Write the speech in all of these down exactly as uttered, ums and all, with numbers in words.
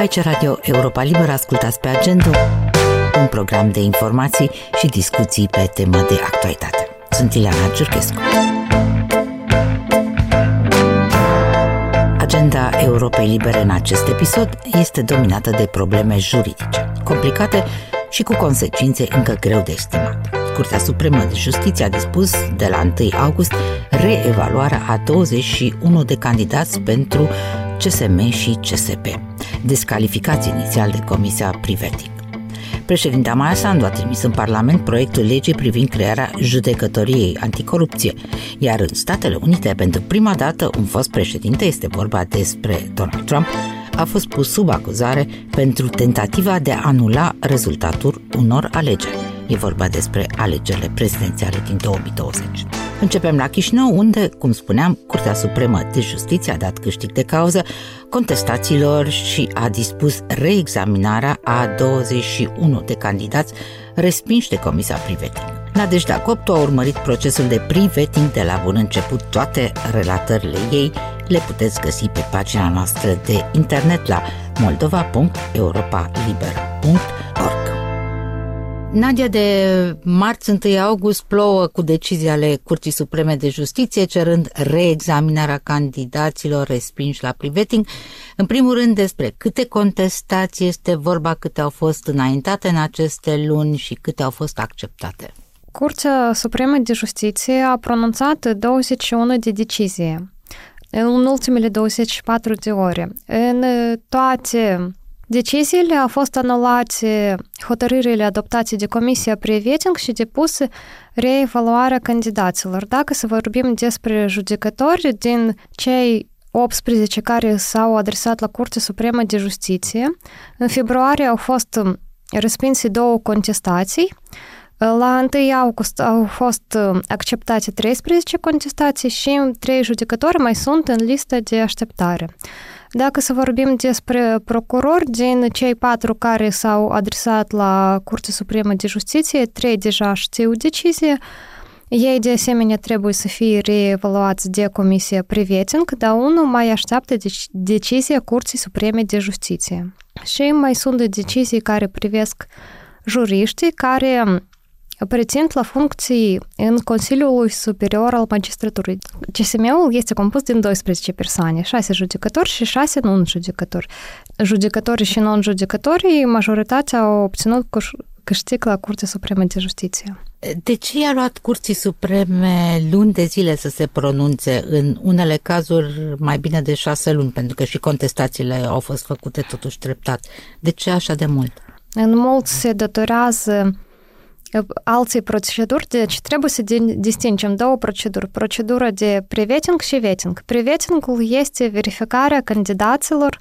Aici Radio Europa Liberă, ascultați pe Agenda, un program de informații și discuții pe temă de actualitate. Sunt Ileana Giurchescu. Agenda Europei Libere în acest episod este dominată de probleme juridice, complicate și cu consecințe încă greu de estimat. Curtea Supremă de Justiție a dispus de la întâi august reevaluarea a douăzeci și unu de candidați pentru C S M și C S P, descalificați inițial de Comisia Pre-Vetting. Președinta Maia Sandu a trimis în Parlament proiectul legii privind crearea judecătoriei anticorupție, iar în Statele Unite, pentru prima dată, un fost președinte, este vorba despre Donald Trump, a fost pus sub acuzare pentru tentativa de a anula rezultatul unor alegeri. E vorba despre alegerile prezidențiale din două mii douăzeci. Începem la Chișinău, unde, cum spuneam, Curtea Supremă de Justiție a dat câștig de cauză contestațiilor și a dispus reexaminarea a douăzeci și unu de candidați respinși de Comisia Pre-Vetting. Nadejda Coptu a urmărit procesul de pre-vetting de la bun început. Toate relatările ei le puteți găsi pe pagina noastră de internet la moldova punct europa libera punct org. Nadia, de marți întâi august plouă cu decizii ale Curții Supreme de Justiție cerând reexaminarea candidaților respinși la pre-vetting. În primul rând, despre câte contestații este vorba, câte au fost înaintate în aceste luni și câte au fost acceptate. Curtea Supremă de Justiție a pronunțat douăzeci și unu de decizii în ultimele douăzeci și patru de ore. În toate deciziile au fost anulate hotărârile adoptate de Comisia Pre-Vetting și depuse reevaluarea candidaților. Dacă să vorbim despre judecători, din cei optsprezece care s-au adresat la Curtea Supremă de Justiție, în februarie au fost respinse două contestații. La întâi august au fost acceptate treisprezece contestații și trei judecători mai sunt în listă de așteptare. Dacă să vorbim despre procurori, din cei patru care s-au adresat la Curtea Supremă de Justiție, trei deja știu decizie. Ei, de asemenea, trebuie să fie reevaluați de Comisia Pre-Vetting, dar unul mai așteaptă decizia Curții Supreme de Justiție. Și mai sunt decizii care privesc juriștii care pretind la funcții în Consiliul Superior al Magistraturii. C S M-ul este compus din doisprezece persoane, șase judecători și șase non-judecători. Judecătorii și non-judecătorii, majoritatea au obținut câștig la Curtea Supremă de Justiție. De ce i-a luat Curții Supreme luni de zile să se pronunțe, în unele cazuri mai bine de șase luni, pentru că și contestațiile au fost făcute totuși treptat? De ce așa de mult? În mult se datorează alte proceduri, deci trebuie să distingem două proceduri. Procedura de pre-vetting și vetting. Pre-vetting-ul este verificarea candidaților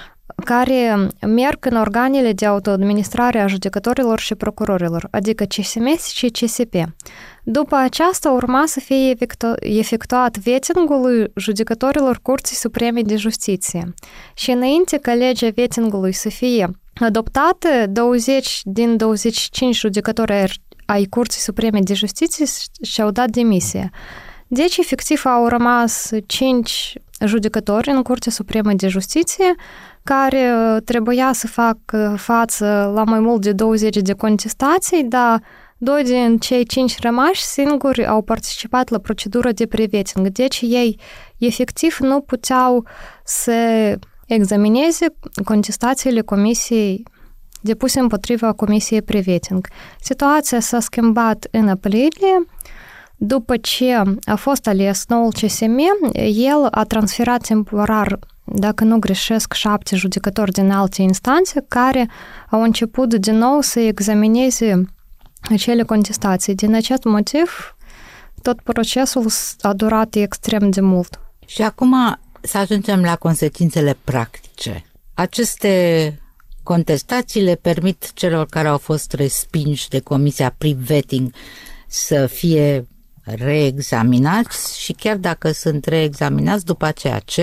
care merg în organele de autoadministrare a judecătorilor și procurorilor, adică C S M și C S P. După aceasta urma să fie efectuat vetting-ul judecătorilor Curții Supreme de Justiție. Și înainte ca legea vetting-ului să fie adoptată, douăzeci din douăzeci și cinci judecători ai Curții Supreme de Justiție și-au dat demisia. Deci, efectiv, au rămas cinci judecători în Curtea Supremă de Justiție care trebuia să facă față la mai mult de douăzeci de contestații, dar doi din cei cinci rămași singuri au participat la procedura de pre-vetting. Deci, ei efectiv nu puteau să examineze contestațiile Comisiei depuse împotriva Comisiei Pre-Vetting. Situația s-a schimbat în aprilie. După ce a fost ales noul C S M, el a transferat temporar, dacă nu greșesc, șapte judecători din alte instanțe care au început din nou să examineze acele contestații. Din acest motiv, tot procesul a durat extrem de mult. Și acum să ajungem la consecințele practice. Aceste contestații le permit celor care au fost respinși de Comisia Pre-Vetting să fie reexaminați și chiar dacă sunt reexaminați, după aceea ce?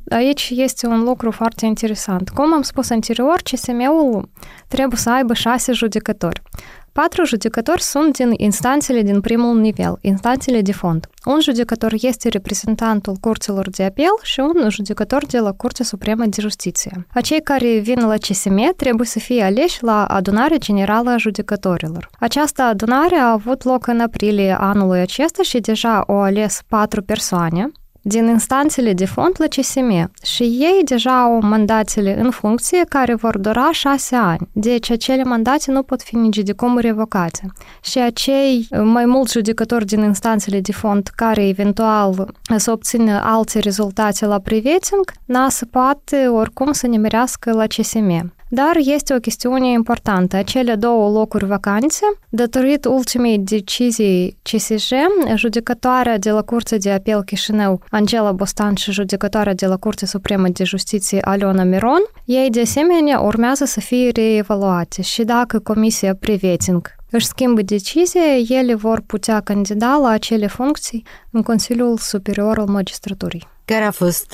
aici este un lucru foarte interesant. Cum am spus anterior, C S M-ul trebuie să aibă șase judecători. Patru judecători sunt din instanțele din primul nivel, instanțele de fond. Un judecător este reprezentantul curților de apel și un judecător de la Curtea Supremă de Justiție. Acei care vin la C S M trebuie să fie aleși la adunarea generală a judecătorilor. Această adunare a avut loc în aprilie anului acesta și deja au ales patru persoane din instanțele de fond la C S M și ei deja au mandatele în funcție care vor dura șase ani. Deci acele mandate nu pot fi nici de cum revocate. Și acei mai mulți judecători din instanțele de fond care eventual să obțină alte rezultate la preveting, n-a să poate oricum să nimerească la C S M. Dar este o chestiune importantă. Acele două locuri vacante, datorită ultimei decizii C S J, judecătoarea de la Curtea de Apel Chișinău, Angela Bostan și judecătoarea de la Curtea Supremă de Justiție, Aliona Miron, ei de asemenea urmează să fie reevaluate și dacă Comisia Preveting își schimbă decizia, ele vor putea candida la acele funcții în Consiliul Superior al Magistraturii. Care a fost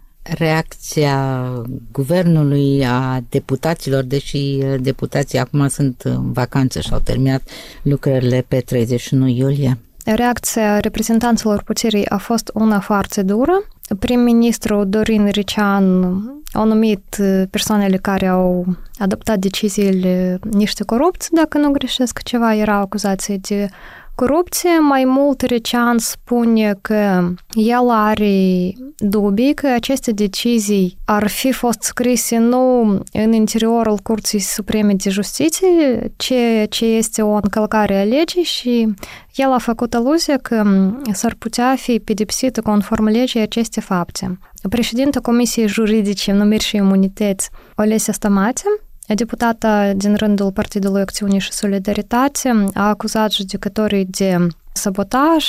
reacția guvernului, a deputaților, deși deputații acum sunt în vacanță și au terminat lucrările pe treizeci și unu iulie? Reacția reprezentanților puterii a fost una foarte dură. Prim-ministru Dorin Recean a numit persoanele care au adoptat deciziile niște corupți, dacă nu greșesc, ceva era acuzație de corupție. Mai mult, Recean spune că el are dubii că aceste decizii ar fi fost scrise nu în interiorul Curții Supreme de Justiție, ce, ce este o încălcare a legii și el a făcut aluzie că s-ar putea fi pedepsită conform legii aceste fapte. Președinta Comisiei Juridice, Numiri și Imunități, Olesia Stamate, deputata din rândul Partidului Acțiune și Solidaritate, a acuzat judecătorii de sabotaj,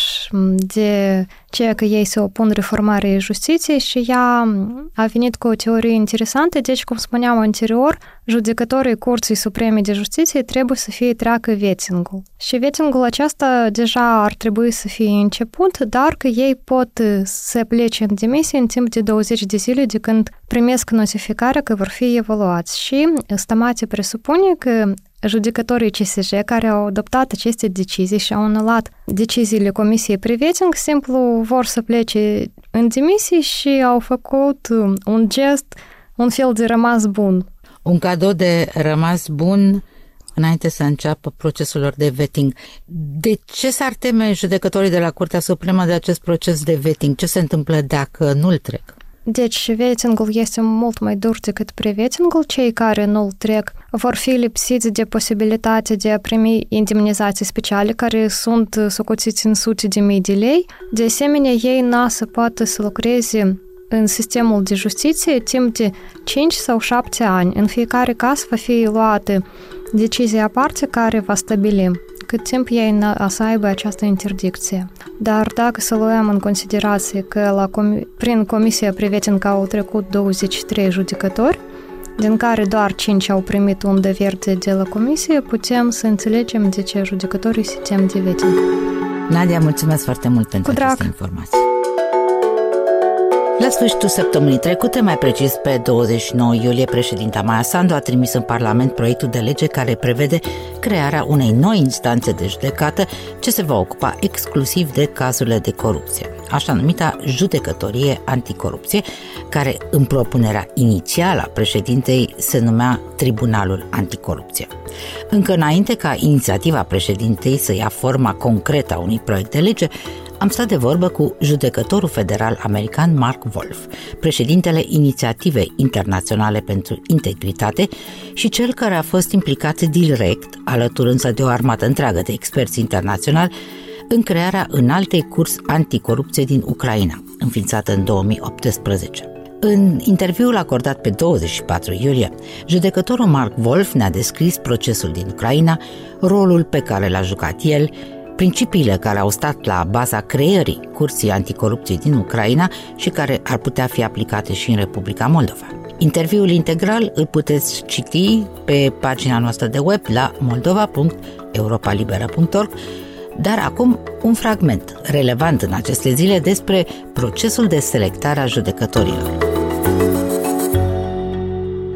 de ceea că ei se opun reformării justiției și ea a venit cu o teorie interesantă. Deci, cum spuneam anterior, judecătorii Curții Supreme de Justiție trebuie să fie treacă vetting-ul. Și vetting-ul acesta deja ar trebui să fie început, dar că ei pot să plece în demisie în timp de douăzeci de zile de când primesc notificarea că vor fi evaluați. Și Stamate presupune că judecătorii C S J care au adoptat aceste decizii și au anulat deciziile Comisiei Preveting simplu vor să plece în demisie și au făcut un gest, un fel de rămas bun. Un cadou de rămas bun înainte să înceapă procesul lor de vetting. De ce s-ar teme judecătorii de la Curtea Supremă de acest proces de vetting? Ce se întâmplă dacă nu-l trec? Deci, vetting-ul este mult mai dur decât prevetting-ul. Cei care nu-l trec vor fi lipsiți de posibilitatea de a primi indemnizații speciale, care sunt socotiți în sute de mii de lei. De asemenea, ei n-a să poată să lucreze în sistemul de justiție timp de cinci sau șapte ani. În fiecare caz va fi luată decizia aparte care va stabili cât timp ei a să aibă această interdicție. Dar dacă să luăm în considerație că la comi- prin Comisia Preveting au trecut douăzeci și trei judecători, din care doar cinci au primit undă verde de la Comisie, putem să înțelegem de ce judecătorii se tem de vetting. Nadia, mulțumesc foarte mult pentru aceste informații. La sfârșitul săptămânii trecute, mai precis pe douăzeci și nouă iulie, președinta Maia Sandu a trimis în Parlament proiectul de lege care prevede crearea unei noi instanțe de judecată ce se va ocupa exclusiv de cazurile de corupție, așa numita judecătorie anticorupție, care în propunerea inițială a președintei se numea Tribunalul Anticorupție. Încă înainte ca inițiativa președintei să ia forma concretă a unui proiect de lege, am stat de vorbă cu judecătorul federal american Mark Wolf, președintele Inițiativei Internaționale pentru Integritate și cel care a fost implicat direct, alături însă de o armată întreagă de experți internaționali, în crearea înaltei curs anticorupție din Ucraina, înființată în două mii optsprezece. În interviul acordat pe douăzeci și patru iulie, judecătorul Mark Wolf ne-a descris procesul din Ucraina, rolul pe care l-a jucat el, principiile care au stat la baza creării Curții Anticorupție din Ucraina și care ar putea fi aplicate și în Republica Moldova. Interviul integral îl puteți citi pe pagina noastră de web la moldova punct europa liberă punct org, dar acum un fragment relevant în aceste zile despre procesul de selectare a judecătorilor.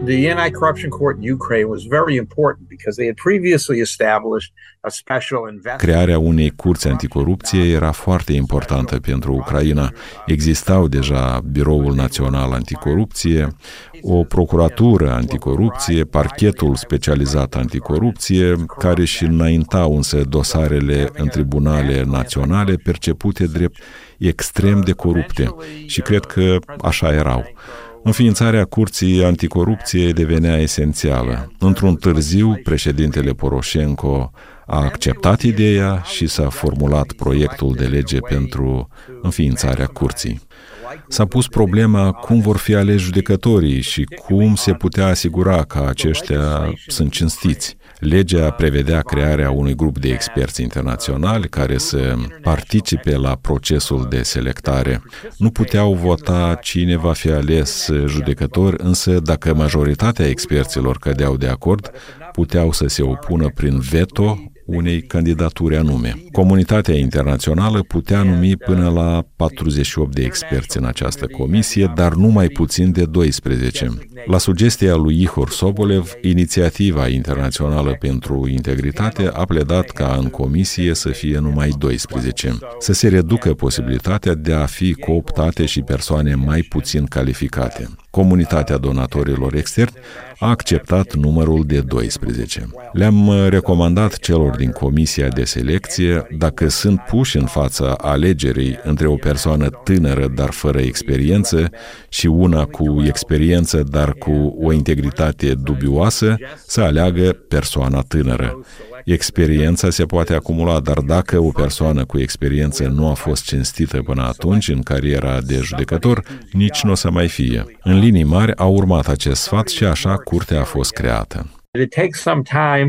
The anti-corruption court in Ukraine was very important because they had previously established a special investigation. Crearea unei curți anticorupție era foarte importantă pentru Ucraina. Existau deja Biroul Național Anticorupție, o procuratură anticorupție, parchetul specializat anticorupție, care își înaintau însă dosarele în tribunale naționale percepute drept extrem de corupte și cred că așa erau. Înființarea curții anticorupție devenea esențială. Într-un târziu, președintele Poroșenko a acceptat ideea și s-a formulat proiectul de lege pentru înființarea curții. S-a pus problema cum vor fi aleși judecătorii și cum se putea asigura că aceștia sunt cinstiți. Legea prevedea crearea unui grup de experți internaționali care să participe la procesul de selectare. Nu puteau vota cine va fi ales judecător, însă dacă majoritatea experților cădeau de acord, puteau să se opună prin veto unei candidaturi anume. Comunitatea internațională putea numi până la patruzeci și opt de experți în această comisie, dar nu mai puțin de doisprezece. La sugestia lui Ihor Sobolev, Inițiativa Internațională pentru Integritate a pledat ca în comisie să fie numai doisprezece, să se reducă posibilitatea de a fi cooptate și persoane mai puțin calificate. Comunitatea donatorilor externi a acceptat numărul de doisprezece. Le-am recomandat celor din comisia de selecție, dacă sunt puși în fața alegerii între o persoană tânără, dar fără experiență, și una cu experiență, dar cu o integritate dubioasă, să aleagă persoana tânără. Experiența se poate acumula, dar dacă o persoană cu experiență nu a fost cinstită până atunci în cariera de judecător, nici nu o să mai fie. În linii mari a urmat acest sfat și așa curtea a fost creată. It takes some time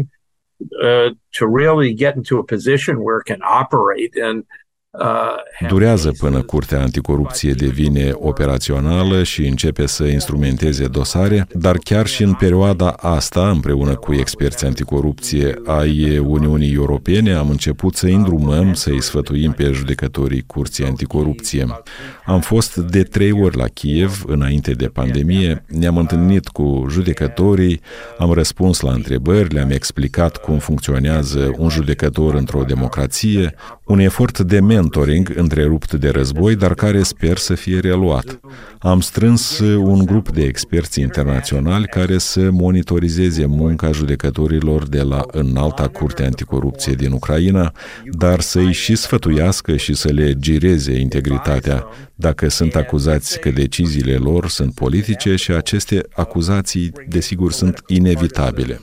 uh, to really get into a position where it can operate and Durează până Curtea Anticorupție devine operațională și începe să instrumenteze dosare, dar chiar și în perioada asta, împreună cu experți anticorupție ai Uniunii Europene, am început să îndrumăm, să-i sfătuim pe judecătorii Curții Anticorupție. Am fost de trei ori la Kiev înainte de pandemie, ne-am întâlnit cu judecătorii, am răspuns la întrebări, le-am explicat cum funcționează un judecător într-o democrație, un efort de mentoring întrerupt de război, dar care sper să fie reluat. Am strâns un grup de experți internaționali care să monitorizeze munca judecătorilor de la Înalta Curte Anticorupție din Ucraina, dar să-i și sfătuiască și să le gireze integritatea dacă sunt acuzați că deciziile lor sunt politice și aceste acuzații, desigur, sunt inevitabile.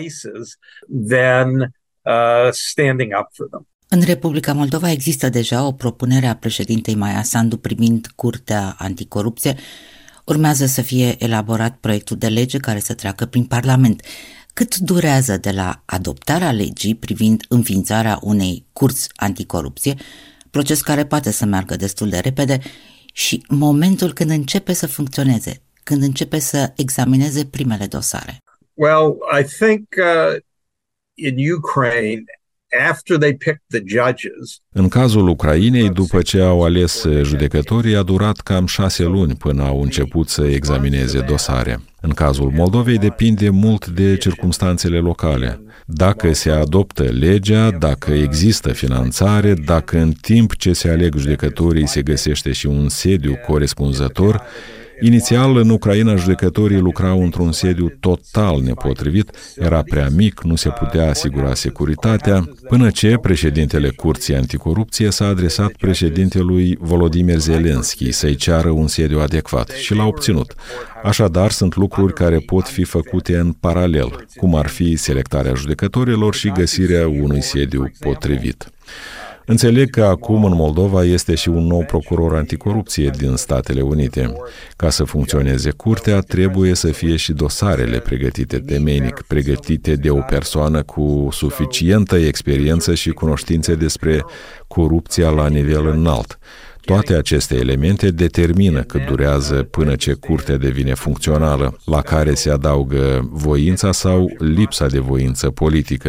În Republica Moldova există deja o propunere a președintei Maia Sandu privind Curtea Anticorupție. Urmează să fie elaborat proiectul de lege care să treacă prin Parlament. Cât durează de la adoptarea legii privind înființarea unei curți anticorupție, proces care poate să meargă destul de repede, și momentul când începe să funcționeze, când începe să examineze primele dosare? Well, I think uh, in Ukraine, after they picked the judges. În cazul Ucrainei, după ce au ales judecătorii, a durat cam șase luni până au început să examineze dosare. În cazul Moldovei depinde mult de circumstanțele locale. Dacă se adoptă legea, dacă există finanțare, dacă în timp ce se aleg judecătorii se găsește și un sediu corespunzător. Inițial, în Ucraina, judecătorii lucrau într-un sediu total nepotrivit, era prea mic, nu se putea asigura securitatea, până ce președintele Curții Anticorupție s-a adresat președintelui Volodymyr Zelensky să-i ceară un sediu adecvat și l-a obținut. Așadar, sunt lucruri care pot fi făcute în paralel, cum ar fi selectarea judecătorilor și găsirea unui sediu potrivit. Înțeleg că acum în Moldova este și un nou procuror anticorupție din Statele Unite. Ca să funcționeze curtea, trebuie să fie și dosarele pregătite temeinic, pregătite de o persoană cu suficientă experiență și cunoștințe despre corupția la nivel înalt. Toate aceste elemente determină cât durează până ce curtea devine funcțională, la care se adaugă voința sau lipsa de voință politică.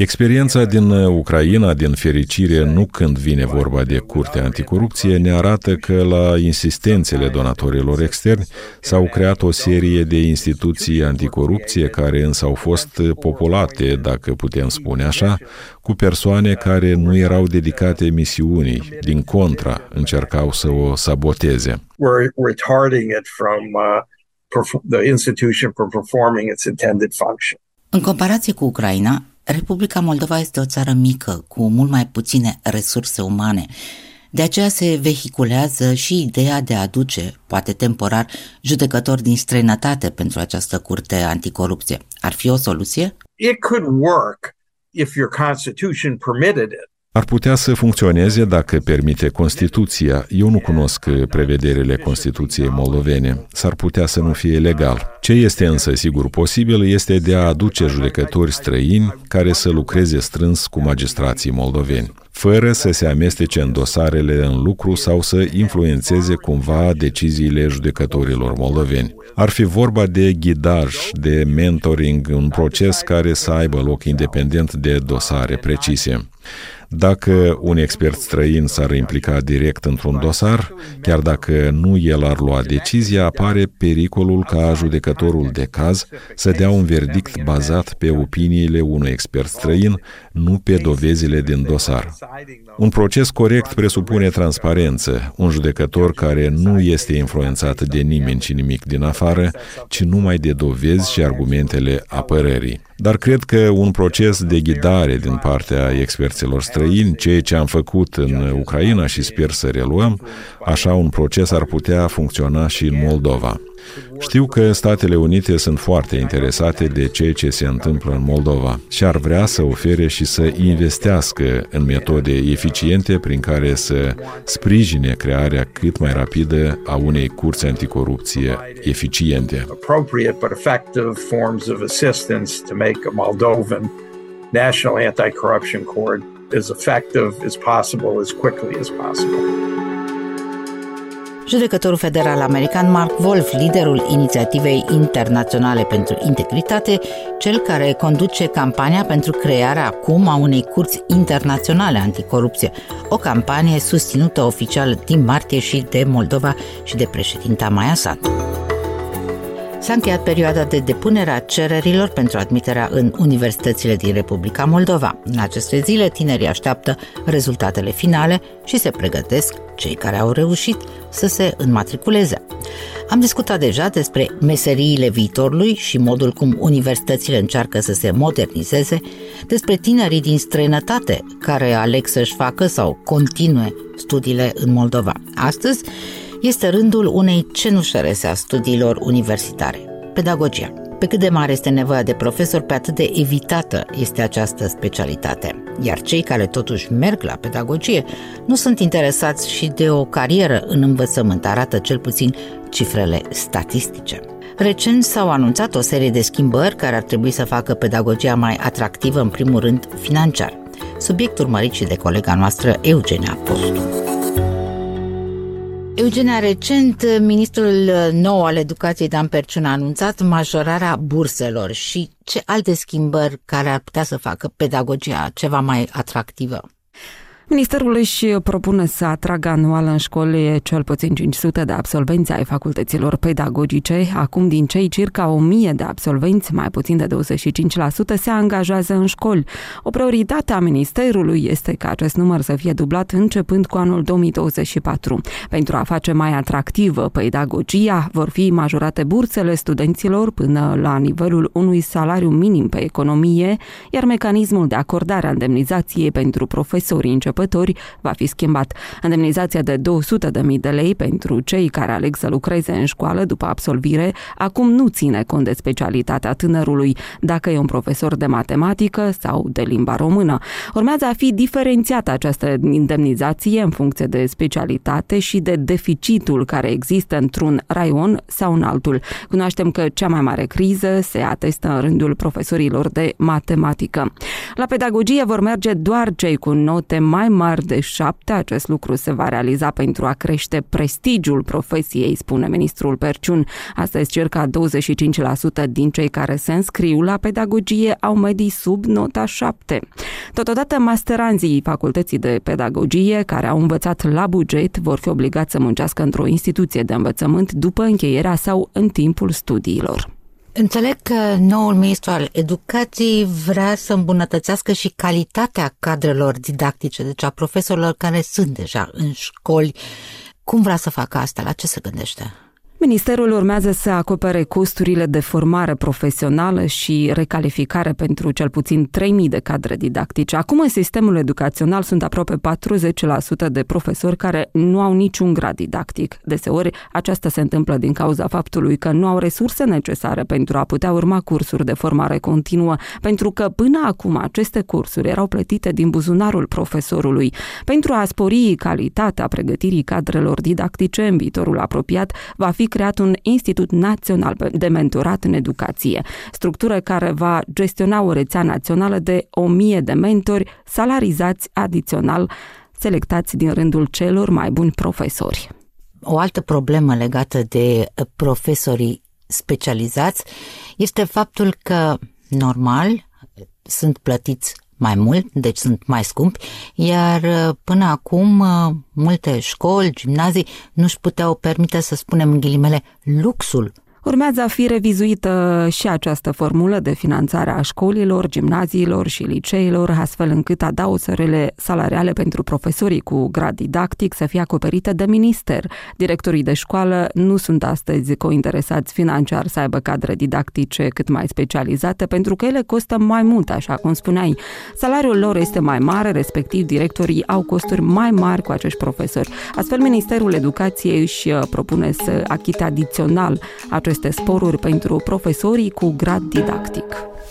Experiența din Ucraina, din fericire, nu când vine vorba de Curtea Anticorupție, ne arată că la insistențele donatorilor externi s-au creat o serie de instituții anticorupție care însă au fost populate, dacă putem spune așa, cu persoane care nu erau dedicate misiunii, din contra, încercau să o saboteze. We're retarding it from uh, the institution from performing its intended function. În comparație cu Ucraina, Republica Moldova este o țară mică, cu mult mai puține resurse umane. De aceea se vehiculează și ideea de a aduce, poate temporar, judecători din străinătate pentru această curte anticorupție. Ar fi o soluție? It could work if your constitution permitted it. Ar putea să funcționeze dacă permite Constituția. Eu nu cunosc prevederile Constituției moldovene. S-ar putea să nu fie legal. Ce este însă sigur posibil este de a aduce judecători străini care să lucreze strâns cu magistrații moldoveni, fără să se amestece în dosarele în lucru sau să influențeze cumva deciziile judecătorilor moldoveni. Ar fi vorba de ghidaj, de mentoring, un proces care să aibă loc independent de dosare precise. Dacă un expert străin s-ar implica direct într-un dosar, chiar dacă nu el ar lua decizia, apare pericolul ca judecătorul de caz să dea un verdict bazat pe opiniile unui expert străin, nu pe dovezile din dosar. Un proces corect presupune transparență, un judecător care nu este influențat de nimeni și nimic din afară, ci numai de dovezi și argumentele apărării. Dar cred că un proces de ghidare din partea experților străini, ceea ce am făcut în Ucraina și sper să reluăm, așa un proces ar putea funcționa și în Moldova. Știu că Statele Unite sunt foarte interesate de ceea ce se întâmplă în Moldova și ar vrea să ofere și să investească în metode eficiente prin care să sprijine crearea cât mai rapidă a unei curți anticorupție eficiente. Appropriate but effective forms of assistance to make a Moldovan national anti-corruption court as effective as possible, as quickly as possible. Judecătorul federal american Mark Wolf, liderul inițiativei internaționale pentru integritate, cel care conduce campania pentru crearea acum a unei curți internaționale anticorupție, o campanie susținută oficial din martie și de Moldova și de președinta Maia Sandu. S-a încheiat perioada de depunere a cererilor pentru admiterea în universitățile din Republica Moldova. În aceste zile, tinerii așteaptă rezultatele finale și se pregătesc, cei care au reușit, să se înmatriculeze. Am discutat deja despre meseriile viitorului și modul cum universitățile încearcă să se modernizeze, despre tinerii din străinătate care aleg să-și facă sau continue studiile în Moldova. Astăzi este rândul unei cenușărese a studiilor universitare, pedagogia. Pe cât de mare este nevoia de profesori, pe atât de evitată este această specialitate. Iar cei care totuși merg la pedagogie nu sunt interesați și de o carieră în învățământ, arată cel puțin cifrele statistice. Recent s-au anunțat o serie de schimbări care ar trebui să facă pedagogia mai atractivă, în primul rând financiar. Subiect urmărit și de colega noastră Eugenia Postu. Eugenia, recent, ministrul nou al educației Dan Perciun a anunțat majorarea burselor și ce alte schimbări care ar putea să facă pedagogia ceva mai atractivă? Ministerul își propune să atragă anual în școli cel puțin cinci sute de absolvenți ai facultăților pedagogice. Acum, din cei circa o mie de absolvenți, mai puțin de douăzeci și cinci la sută se angajează în școli. O prioritate a Ministerului este ca acest număr să fie dublat începând cu anul două mii douăzeci și patru. Pentru a face mai atractivă pedagogia, vor fi majorate bursele studenților până la nivelul unui salariu minim pe economie, iar mecanismul de acordare a indemnizației pentru profesorii începători va fi schimbat. Indemnizația de două sute de mii de lei pentru cei care aleg să lucreze în școală după absolvire acum nu ține cont de specialitatea tânărului, dacă e un profesor de matematică sau de limba română. Urmează a fi diferențiată această indemnizație în funcție de specialitate și de deficitul care există într-un raion sau în altul. Cunoaștem că cea mai mare criză se atestă în rândul profesorilor de matematică. La pedagogie vor merge doar cei cu note mai mari de șapte. Acest lucru se va realiza pentru a crește prestigiul profesiei, spune ministrul Perciun. Astăzi, circa douăzeci și cinci la sută din cei care se înscriu la pedagogie au medii sub nota șapte. Totodată, masteranzii facultății de pedagogie care au învățat la buget vor fi obligați să muncească într-o instituție de învățământ după încheierea sau în timpul studiilor. Înțeleg că noul ministru al educației vrea să îmbunătățească și calitatea cadrelor didactice, deci a profesorilor care sunt deja în școli. Cum vrea să facă asta? La ce se gândește? Ministerul urmează să acopere costurile de formare profesională și recalificare pentru cel puțin trei mii de cadre didactice. Acum în sistemul educațional sunt aproape patruzeci la sută de profesori care nu au niciun grad didactic. Deseori aceasta se întâmplă din cauza faptului că nu au resurse necesare pentru a putea urma cursuri de formare continuă, pentru că până acum aceste cursuri erau plătite din buzunarul profesorului. Pentru a spori calitatea pregătirii cadrelor didactice în viitorul apropiat, va fi creat un Institut Național de Mentorat în Educație, structură care va gestiona o rețea națională de o mie de mentori salarizați adițional, selectați din rândul celor mai buni profesori. O altă problemă legată de profesorii specializați este faptul că, normal, sunt plătiți mai mult, deci sunt mai scumpi, iar până acum multe școli, gimnazii nu-și puteau permite, să spunem în ghilimele, luxul. Urmează a fi revizuită și această formulă de finanțare a școlilor, gimnaziilor și liceilor, astfel încât adaosările salariale pentru profesorii cu grad didactic să fie acoperite de minister. Directorii de școală nu sunt astăzi cointeresați financiar să aibă cadre didactice cât mai specializate, pentru că ele costă mai mult, așa cum spuneai. Salariul lor este mai mare, respectiv directorii au costuri mai mari cu acești profesori. Astfel, Ministerul Educației își propune să achite adițional aceste sporuri pentru profesorii cu grad didactic.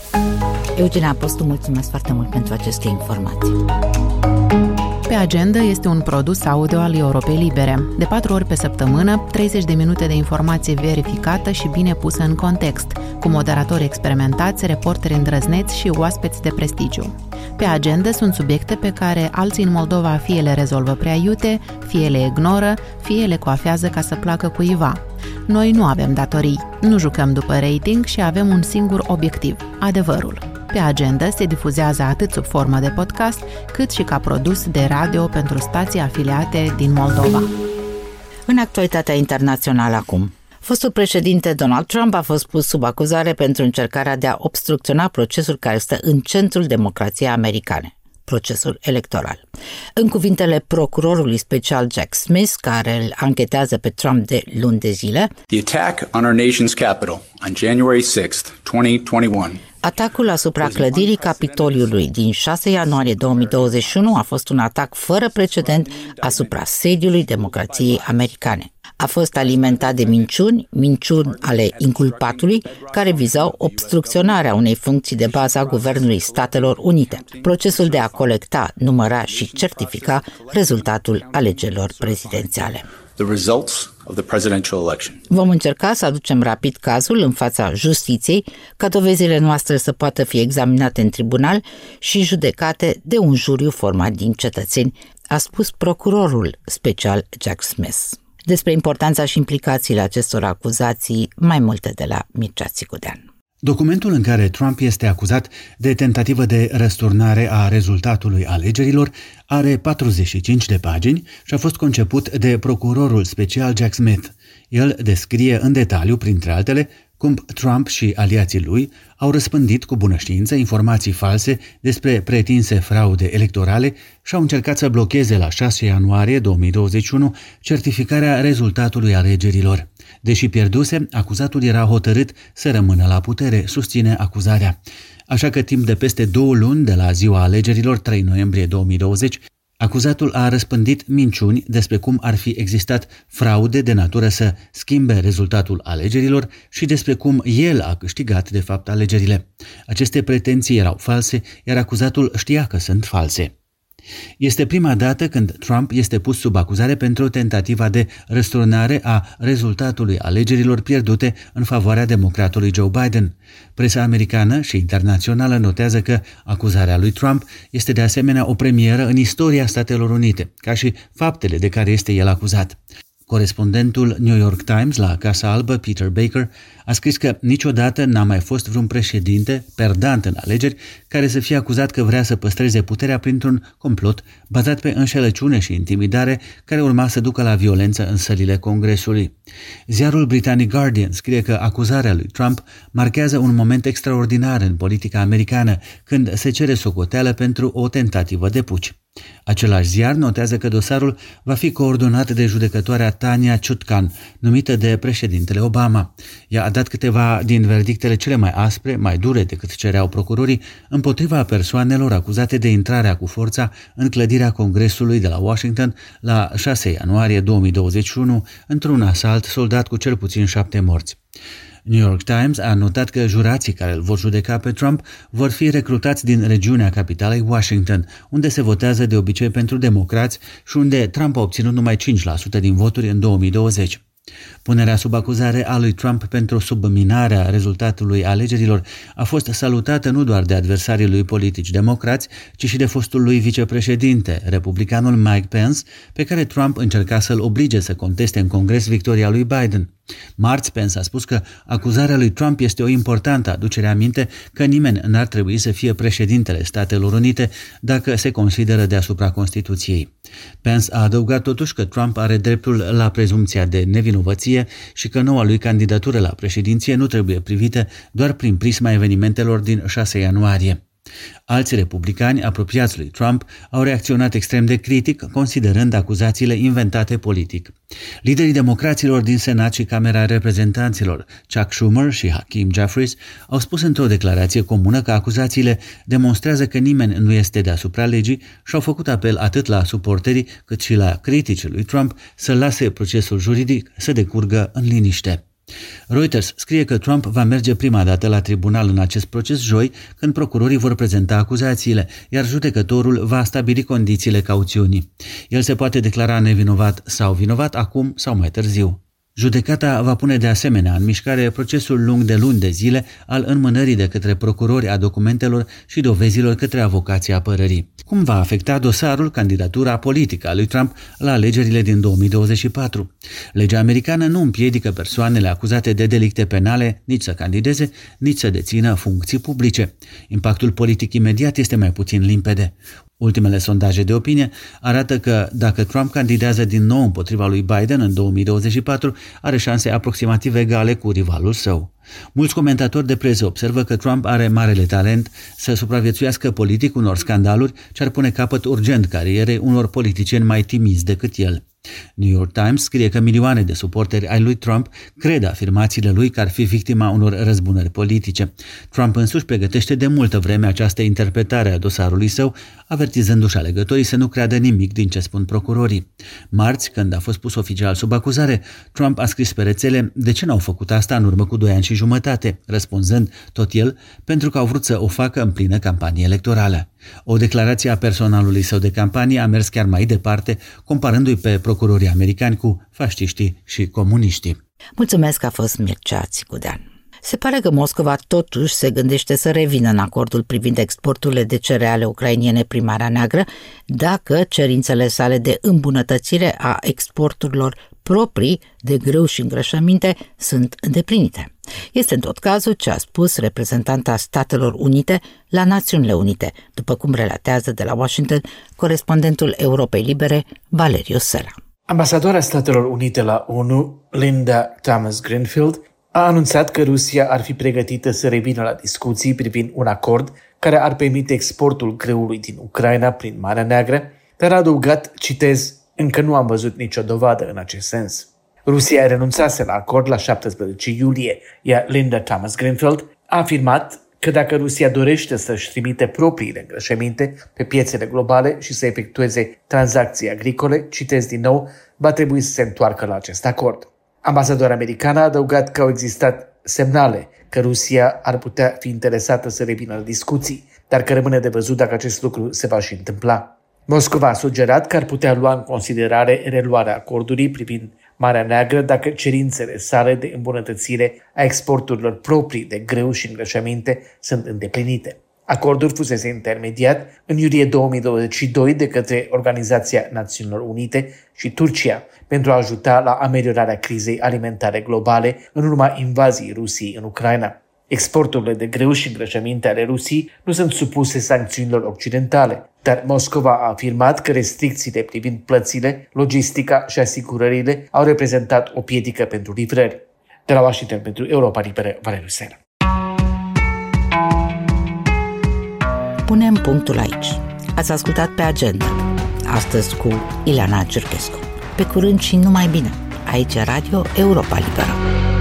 Eugenia Apostu, mulțumesc foarte mult pentru aceste informații. Pe agenda este un produs audio al Europei Libere. De patru ori pe săptămână, treizeci de minute de informație verificată și bine pusă în context, cu moderatori experimentați, reporteri îndrăzneți și oaspeți de prestigiu. Pe agenda sunt subiecte pe care alții în Moldova fie le rezolvă prea iute, fie le ignoră, fie le coafează ca să placă cuiva. Noi nu avem datorii, nu jucăm după rating și avem un singur obiectiv, adevărul. Pe agenda se difuzează atât sub formă de podcast, cât și ca produs de radio pentru stații afiliate din Moldova. În actualitatea internațională acum, fostul președinte Donald Trump a fost pus sub acuzare pentru încercarea de a obstrucționa procesul care stă în centrul democrației americane, procesul electoral. În cuvintele procurorului special Jack Smith, care îl anchetează pe Trump de luni de zile, The attack on our nation's capital on January sixth, twenty twenty-one. Atacul asupra clădirii Capitoliului din șase ianuarie două mii douăzeci și unu a fost un atac fără precedent asupra sediului democrației americane. A fost alimentat de minciuni, minciuni ale inculpatului, care vizau obstrucționarea unei funcții de bază a Guvernului Statelor Unite. Procesul de a colecta, număra și certifica rezultatul alegerilor prezidențiale. The results of the presidential election. Vom încerca să aducem rapid cazul în fața justiției, ca dovezile noastre să poată fi examinate în tribunal și judecate de un juriu format din cetățeni, a spus procurorul special Jack Smith. Despre importanța și implicațiile acestor acuzații, mai multe de la Mircea Țicudean. Documentul în care Trump este acuzat de tentativă de răsturnare a rezultatului alegerilor are patruzeci și cinci de pagini și a fost conceput de procurorul special Jack Smith. El descrie în detaliu, printre altele, cum Trump și aliații lui au răspândit cu bună știință informații false despre pretinse fraude electorale și au încercat să blocheze la șase ianuarie două mii douăzeci și unu certificarea rezultatului alegerilor. Deși pierduse, acuzatul era hotărât să rămână la putere, susține acuzarea. Așa că timp de peste două luni de la ziua alegerilor, trei noiembrie două mii douăzeci, acuzatul a răspândit minciuni despre cum ar fi existat fraude de natură să schimbe rezultatul alegerilor și despre cum el a câștigat de fapt alegerile. Aceste pretenții erau false, iar acuzatul știa că sunt false. Este prima dată când Trump este pus sub acuzare pentru tentativa de răsturnare a rezultatului alegerilor pierdute în favoarea democratului Joe Biden. Presa americană și internațională notează că acuzarea lui Trump este de asemenea o premieră în istoria Statelor Unite, ca și faptele de care este el acuzat. Corespondentul New York Times la Casa Albă, Peter Baker, a scris că niciodată n-a mai fost vreun președinte perdant în alegeri care să fie acuzat că vrea să păstreze puterea printr-un complot bazat pe înșelăciune și intimidare care urma să ducă la violență în sălile Congresului. Ziarul britanic Guardian scrie că acuzarea lui Trump marchează un moment extraordinar în politica americană, când se cere socoteală pentru o tentativă de puci. Același ziar notează că dosarul va fi coordonat de judecătoarea Tanya Chutkan, numită de președintele Obama. Ea a dat câteva din verdictele cele mai aspre, mai dure decât cereau procurorii, împotriva persoanelor acuzate de intrarea cu forța în clădirea Congresului de la Washington la șase ianuarie două mii douăzeci și unu, într-un asalt soldat cu cel puțin șapte morți. New York Times a notat că jurații care îl vor judeca pe Trump vor fi recrutați din regiunea capitalei Washington, unde se votează de obicei pentru democrați și unde Trump a obținut numai cinci la sută din voturi în două mii douăzeci. Punerea sub acuzare a lui Trump pentru subminarea rezultatului alegerilor a fost salutată nu doar de adversarii lui politici democrați, ci și de fostul lui vicepreședinte, republicanul Mike Pence, pe care Trump încerca să-l oblige să conteste în Congres victoria lui Biden. Marți, Pence a spus că acuzarea lui Trump este o importantă aducere aminte că nimeni n-ar trebui să fie președintele Statelor Unite dacă se consideră deasupra Constituției. Pence a adăugat totuși că Trump are dreptul la prezumția de nevinovăție și că noua lui candidatură la președinție nu trebuie privită doar prin prisma evenimentelor din șase ianuarie. Alți republicani apropiați lui Trump au reacționat extrem de critic, considerând acuzațiile inventate politic. Liderii democraților din Senat și Camera Reprezentanților, Chuck Schumer și Hakeem Jeffries, au spus într-o declarație comună că acuzațiile demonstrează că nimeni nu este deasupra legii și au făcut apel atât la suporterii cât și la criticii lui Trump să lase procesul juridic să decurgă în liniște. Reuters scrie că Trump va merge prima dată la tribunal în acest proces joi, când procurorii vor prezenta acuzațiile, iar judecătorul va stabili condițiile cauțiunii. El se poate declara nevinovat sau vinovat acum sau mai târziu. Judecata va pune de asemenea în mișcare procesul lung de luni de zile al înmânării de către procurori a documentelor și dovezilor către avocații apărării. Cum va afecta dosarul candidatura politică a lui Trump la alegerile din două mii douăzeci și patru? Legea americană nu împiedică persoanele acuzate de delicte penale nici să candideze, nici să dețină funcții publice. Impactul politic imediat este mai puțin limpede. Ultimele sondaje de opinie arată că dacă Trump candidează din nou împotriva lui Biden în două mii douăzeci și patru, are șanse aproximativ egale cu rivalul său. Mulți comentatori de presă observă că Trump are marele talent să supraviețuiască politic unor scandaluri ce ar pune capăt urgent carierei unor politicieni mai timizi decât el. New York Times scrie că milioane de suporteri ai lui Trump cred afirmațiile lui că ar fi victima unor răzbunări politice. Trump însuși pregătește de multă vreme această interpretare a dosarului său, avertizându-și alegătorii să nu creadă nimic din ce spun procurorii. Marți, când a fost pus oficial sub acuzare, Trump a scris pe rețele de ce n-au făcut asta în urmă cu doi ani și jumătate, răspunzând tot el pentru că au vrut să o facă în plină campanie electorală. O declarație a personalului său de campanie a mers chiar mai departe, comparându-i pe procurorii americani cu fasciștii și comuniștii. Mulțumesc că a fost Mircea Țicudean. Se pare că Moscova totuși se gândește să revină în acordul privind exporturile de cereale ucrainiene prin Marea Neagră, dacă cerințele sale de îmbunătățire a exporturilor proprii de grâu și îngrășăminte sunt îndeplinite. Este în tot cazul ce a spus reprezentanta Statelor Unite la Națiunile Unite, după cum relatează de la Washington corespondentul Europei Libere, Valeriu Sela. Ambasadoarea Statelor Unite la O N U, Linda Thomas-Greenfield, a anunțat că Rusia ar fi pregătită să revină la discuții privind un acord care ar permite exportul grâului din Ucraina prin Marea Neagră, dar a adăugat, citez, încă nu am văzut nicio dovadă în acest sens. Rusia renunțase la acord la șaptesprezece iulie, iar Linda Thomas-Greenfield a afirmat că dacă Rusia dorește să-și trimite propriile îngrășăminte pe piețele globale și să efectueze tranzacții agricole, citez din nou, va trebui să se întoarcă la acest acord. Ambasadorul american a adăugat că au existat semnale că Rusia ar putea fi interesată să revină la discuții, dar că rămâne de văzut dacă acest lucru se va și întâmpla. Moscova a sugerat că ar putea lua în considerare reluarea acordului privind Marea Neagră dacă cerințele sale de îmbunătățire a exporturilor proprii de grâu și îngrășăminte sunt îndeplinite. Acordul fusese intermediat în iulie două mii douăzeci și doi de către Organizația Națiunilor Unite și Turcia pentru a ajuta la ameliorarea crizei alimentare globale în urma invaziei Rusiei în Ucraina. Exporturile de grâu și îngrășăminte ale Rusiei nu sunt supuse sancțiunilor occidentale, dar Moscova a afirmat că restricțiile privind plățile, logistica și asigurările au reprezentat o piedică pentru livrări. De la Washington pentru Europa Liberă, Valeriu Sena. Punem punctul aici. Ați ascultat Pe Agenda, astăzi cu Ileana Cerchescu. Pe curând și numai bine, aici Radio Europa Liberă.